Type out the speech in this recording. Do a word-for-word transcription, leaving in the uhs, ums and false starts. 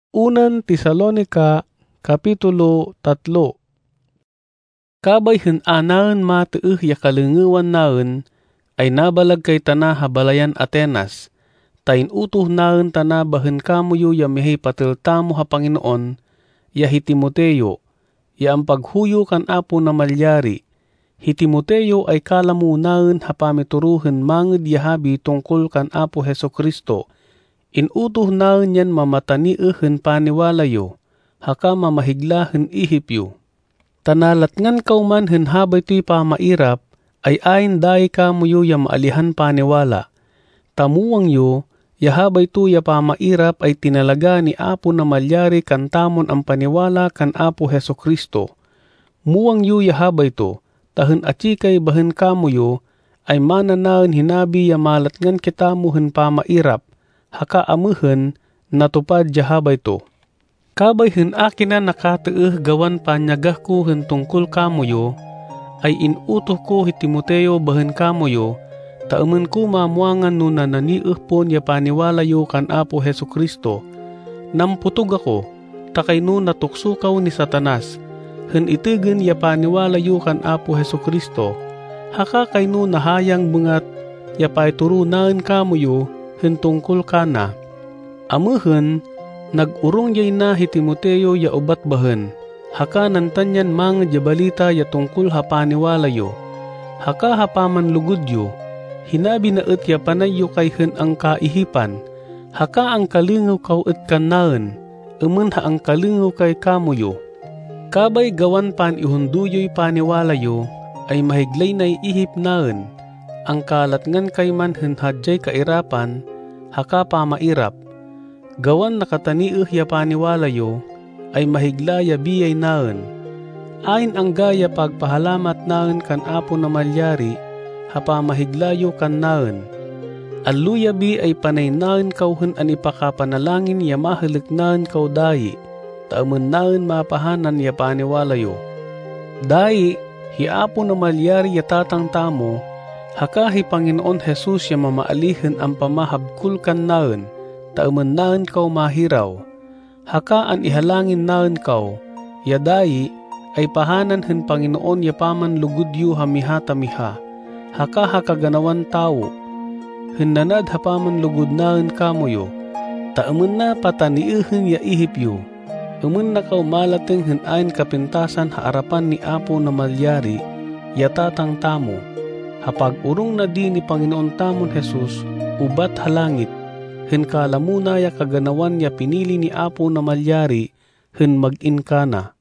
Unan Tesalonica, Kapitulo tatlo. Kabay hen anaen mateuh ya kalengewan naen, ay nabalag kay tana habalayan Atenas. Tain utuh naen tana bahen kamuyo ya mihay patiltamo ha Panginoon, ya hi Timoteo, ya ang paghuyo kan Apo na malyari. Hi Timoteo ay kalamu naen ha pamituruhen manged ya habi tungkol kan Apo Hesu Kristo. Inutuh naen yan mamataniehen paniwalayo, haka mamahiglahen ihipyo. Tanalatngan kauman hen habay to'y pamairap, ay ayn dahi kamuyo ya maalihan paniwala. Tamuwang yo, ya habay to ya pamairap ay tinalaga ni Apo na malyari kan tamon ang paniwala kan Apo Hesu Kristo. Muwang yo ya habay to, tahen atsikay bahen kamuyo, ay mananaen hinabi ya malatngan kitamo hen pamairap, haka amehen natupad ya habay to. Kabay hen akin na nakateuh gawan panyagah ko hen tungkol kamuyo, ay inutoh ko hi Timoteo bahen kamuyo, taamen ko mamuangan no nananieh pon ya paniwalayo kan Apo Hesu Kristo. Namputog ako, takay no natuksukaw ni Satanas, hen itegen ya paniwalayo kan Apo Hesu Kristo, haka kay no nahayang bungat ya paituro naen kamuyo hen tungkol kana. Amehen, nag-urong yay na hi Timoteo ya ubat bahen, haka nantanyan manged ya balita ya tungkol ha paniwalayo, haka hapaman lugudyo, hinabi na et ya panayo kay hen ang kaihipan, haka ang kalingaw kaw et kannaen, emen ha ang kalingaw kay kamuyo. Kabay gawan pan ihunduyoy paniwalayo, ay mahiglay na ihip naen, ang kalatngan kay man hen hadjay kairapan, haka pamairap. Gawan nakatanieh ya paniwalayo, ay mahigla ya biyay naen. Ayn ang gaya pagpahalamat naen kan Apo na malyari, hapa mahiglayo kan naen. Alluya bi ay panay naen kaw hen an ipakapanalangin ya mahelik naen kaw dayi, taamen naen mapahanan ya paniwalayo. Dayi, hi Apo na malyari ya tatang tamo, haka hi Panginoon Jesus ya mamaalihen ang pamahabkul kan naen, taamen naen kaw mahiraw. Haka an ihalangin naen kaw, ya dayi ay pahanan hen Panginoon ya paman lugudyo hamiha-tamiha, haka hakaganawan tawo. Hen nanad hapaman lugud naen kamuyo, taamen na pataniehen ya ihipyo. Emen na kaw malateng hen ayn kapintasan haarapan ni Apo na malyari, ya tatang tamo. Hapag urong na di ni Panginoon tamon Jesus, ubat halangit, hen kalamuna ya kaganawan ya pinili ni Apo na malyari, hen mag-in kana.